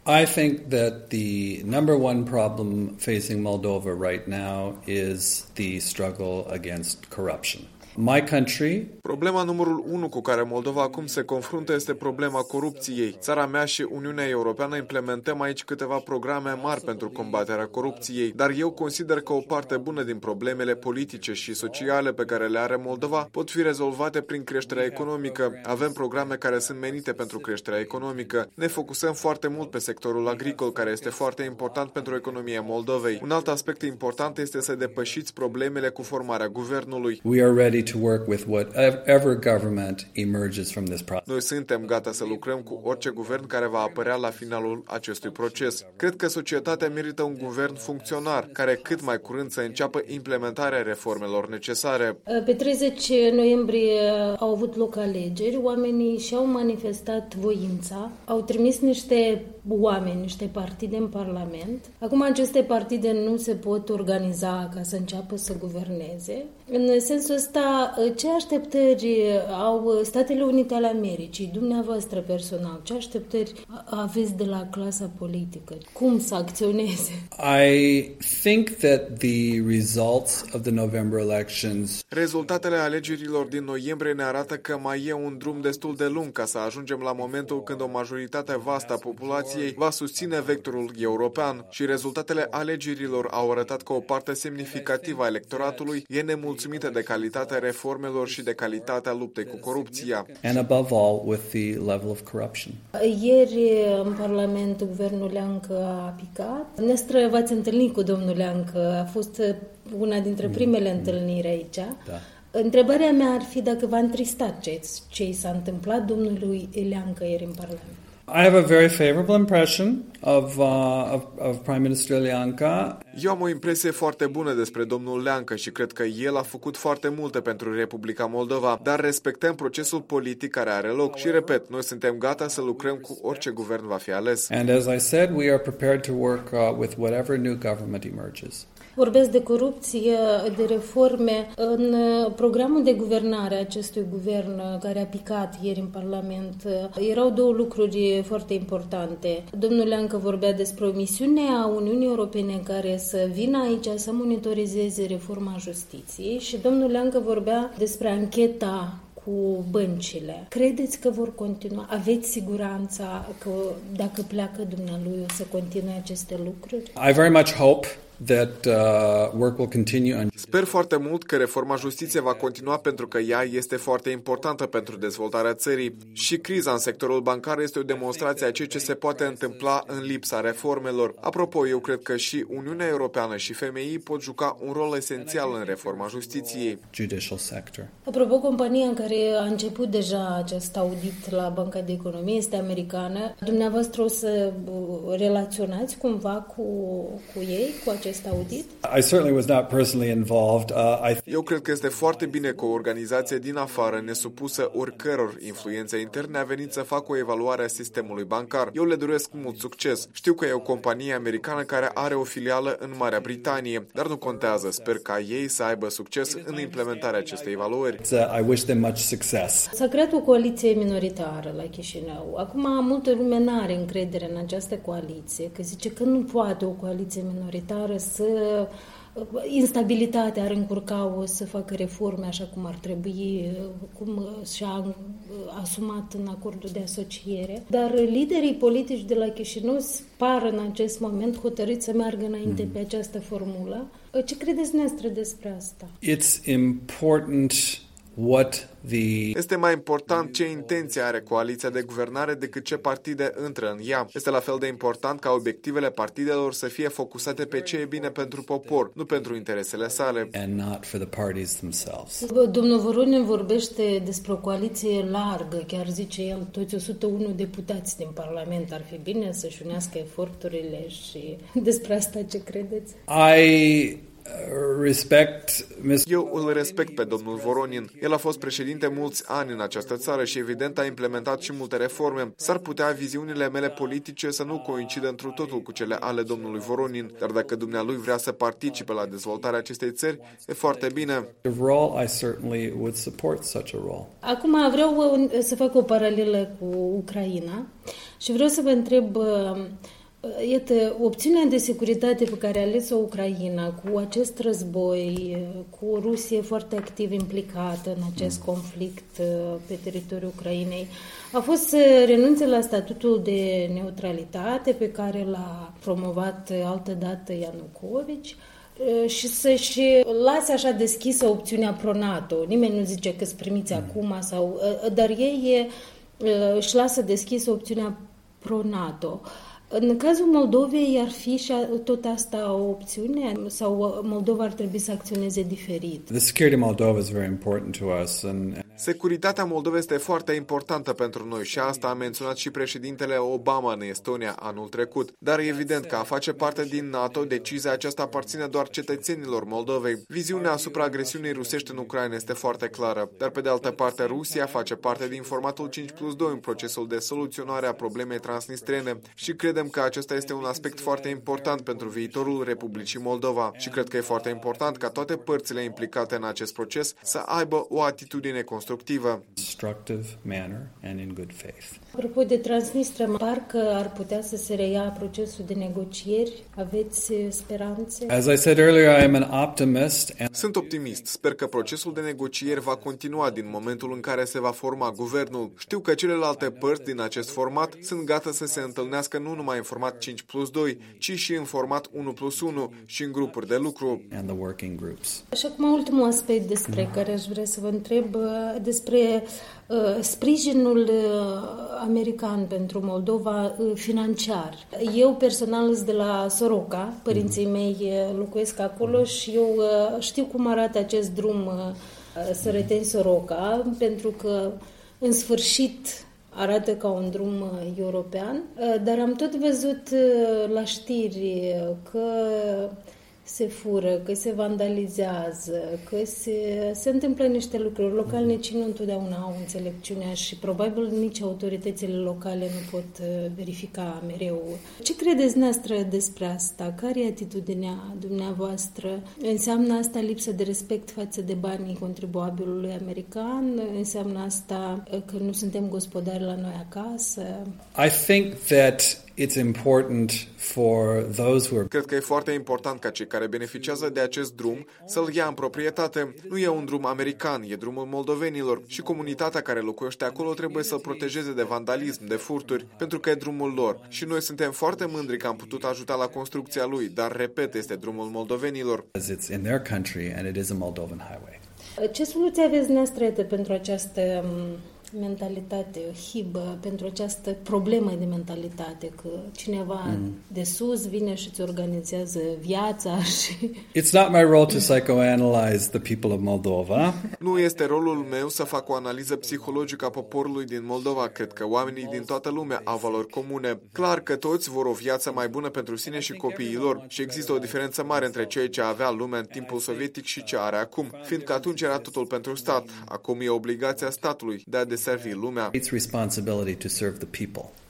I think that the number one problem facing Moldova right now is the struggle against corruption. My country. Problema numărul 1 cu care Moldova acum se confruntă este problema corupției. Țara mea și Uniunea Europeană implementăm aici câteva programe mari pentru combaterea corupției, dar eu consider că o parte bună din problemele politice și sociale pe care le are Moldova pot fi rezolvate prin creșterea economică. Avem programe care sunt menite pentru creșterea economică. Ne focusăm foarte mult pe sectorul agricol, care este foarte important pentru economia Moldovei. Un alt aspect important este să depășiți problemele cu formarea guvernului. We are ready to work with whatever government emerges from this process. Noi suntem gata să lucrăm cu orice guvern care va apărea la finalul acestui proces. Cred că societatea merită un guvern funcționar, care cât mai curând să înceapă implementarea reformelor necesare. Pe 30 noiembrie au avut loc alegeri, oamenii și-au manifestat voința, au trimis niște oameni, niște partide în Parlament. Acum aceste partide nu se pot organiza ca să înceapă să guverneze. În sensul ăsta, ce așteptări au Statele Unite ale Americii, dumneavoastră personal? Ce așteptări aveți de la clasa politică? Cum să acționeze? I think that the results of the November elections. Rezultatele alegerilor din noiembrie ne arată că mai e un drum destul de lung ca să ajungem la momentul când o majoritate vastă a populației va susține vectorul european și rezultatele alegerilor au arătat că o parte semnificativă a electoratului e nemulțumită de calitatea reformelor și de calitatea luptei cu corupția. And above all, with the level of corruption. Ieri în Parlament guvernul Leancă a picat. Nestor, v-ați întâlnit cu domnul Leancă, a fost una dintre primele întâlniri aici. Da. Întrebarea mea ar fi dacă v-a întristat ce i s-a întâmplat domnului Leancă ieri în Parlament. I have a very favorable impression of Prime Minister Leancă. Eu am o impresie foarte bună despre domnul Leancă și cred că el a făcut foarte multe pentru Republica Moldova, dar respectăm procesul politic care are loc și, repet, noi suntem gata să lucrăm cu orice guvern va fi ales. And as I said, we are prepared to work with whatever new government emerges. Vorbesc de corupție, de reforme. În programul de guvernare a acestui guvern care a picat ieri în Parlament, erau două lucruri foarte importante. Domnul Leancă vorbea despre o misiune a Uniunii Europene care să vină aici să monitorizeze reforma justiției și domnul Leancă vorbea despre ancheta cu băncile. Credeți că vor continua? Aveți siguranța că dacă pleacă dumnealui o să continue aceste lucruri? I very much hope that work will continue. Sper foarte mult că reforma justiției va continua pentru că ea este foarte importantă pentru dezvoltarea țării și criza în sectorul bancar este o demonstrație a ceea ce se poate întâmpla în lipsa reformelor. Apropo, eu cred că și Uniunea Europeană și FMI pot juca un rol esențial în reforma justiției. Judicial sector. Apropo, compania în care a început deja acest audit la Banca de Economie este americană. Dumneavoastră o să relaționați cumva cu ei, cu acest audit? I certainly was not personally involved. Eu cred că este foarte bine că o organizație din afară, nesupusă oricăror influențe interne, a venit să facă o evaluare a sistemului bancar. Eu le doresc mult succes. Știu că e o companie americană care are o filială în Marea Britanie, dar nu contează. Sper ca ei să aibă succes în implementarea acestei evaluări. I wish them much success. S-a creat o coaliție minoritară la Chișinău. Acum multă lume n-are încredere în această coaliție, că zice că nu poate o coaliție minoritară să instabilitatea ar încurca-o să facă reforme așa cum ar trebui, cum și-a asumat în acordul de asociere. Dar liderii politici de la Chișinău par în acest moment hotărâți să meargă înainte pe această formulă. Ce credeți noastră despre asta? It's important Este mai important ce intenție are coaliția de guvernare decât ce partide intră în ea. Este la fel de important ca obiectivele partidelor să fie focusate pe ce e bine pentru popor, nu pentru interesele sale. And not for the parties themselves. Domnul Voronin vorbește despre o coaliție largă, chiar zice el, toți 101 deputați din Parlament. Ar fi bine să-și unească eforturile și despre asta ce credeți? I Eu îl respect pe domnul Voronin. El a fost președinte mulți ani în această țară și evident a implementat și multe reforme. S-ar putea viziunile mele politice să nu coincidă întru totul cu cele ale domnului Voronin, dar dacă dumnealui vrea să participe la dezvoltarea acestei țări, e foarte bine. Acum vreau să fac o paralelă cu Ucraina și vreau să vă întreb. Iată, opțiunea de securitate pe care a ales-o Ucraina cu acest război, cu o Rusie foarte activ implicată în acest conflict pe teritoriul Ucrainei, a fost să renunțe la statutul de neutralitate pe care l-a promovat altădată Ianucovici și să-și lase așa deschisă opțiunea pro-NATO. Nimeni nu zice că-s primiți acum, dar ei își lasă deschisă opțiunea pro-NATO. În cazul Moldovei ar fi și tot asta o opțiune sau Moldova ar trebui să acționeze diferit? The security of Moldova is very important to us Securitatea Moldovei este foarte importantă pentru noi și asta a menționat și președintele Obama în Estonia anul trecut. Dar e evident că a face parte din NATO, decizia aceasta aparține doar cetățenilor Moldovei. Viziunea asupra agresiunii rusești în Ucraina este foarte clară, dar pe de altă parte Rusia face parte din formatul 5+2 în procesul de soluționare a problemei transnistrene și credem că acesta este un aspect foarte important pentru viitorul Republicii Moldova și cred că e foarte important ca toate părțile implicate în acest proces să aibă o atitudine constructivă. Apropo de Transnistria, parcă ar putea să se reia procesul de negocieri. Aveți speranțe? As I said earlier, I am an optimist. Sunt optimist. Sper că procesul de negocieri va continua din momentul în care se va forma guvernul. Știu că celelalte părți din acest format sunt gata să se întâlnească nu numai în format 5+2, ci și în format 1+1 și în grupuri de lucru. And the working groups. Și acum ultimul aspect despre care aș vrea să vă întreb, despre sprijinul american pentru Moldova financiar. Eu personal sunt de la Soroca, părinții mei locuiesc acolo și eu știu cum arată acest drum Sărăteni-Soroca, pentru că în sfârșit arată ca un drum european, dar am tot văzut la știri că se fură, că se vandalizează, că se întâmplă niște lucruri. Localnicii nu întotdeauna au înțelepciunea și probabil nici autoritățile locale nu pot verifica mereu. Ce credeți noastră despre asta? Care e atitudinea dumneavoastră? Înseamnă asta lipsă de respect față de banii contribuabilului american? Înseamnă asta că nu suntem gospodari la noi acasă? I think that it's important for those who are... Cred că e foarte important ca cei care beneficiază de acest drum să-l ia în proprietate. Nu e un drum american, e drumul moldovenilor și comunitatea care locuiește acolo trebuie să-l protejeze de vandalism, de furturi, pentru că e drumul lor. Și noi suntem foarte mândri că am putut ajuta la construcția lui, dar, repet, este drumul moldovenilor. It's in their country and it is a Moldovan highway. Ce soluție aveți noastră pentru această mentalitate hibă, pentru această problemă de mentalitate, că cineva de sus vine și îți organizează viața și... It's not my role to psychoanalyze the people of Moldova. Nu este rolul meu să fac o analiză psihologică a poporului din Moldova. Cred că oamenii din toată lumea au valori comune. Clar că toți vor o viață mai bună pentru sine și copiii lor și există o diferență mare între ceea ce avea lumea în timpul sovietic și ce are acum, fiindcă atunci era totul pentru stat. Acum e obligația statului de a deservi lumea. It's responsibility to serve the people.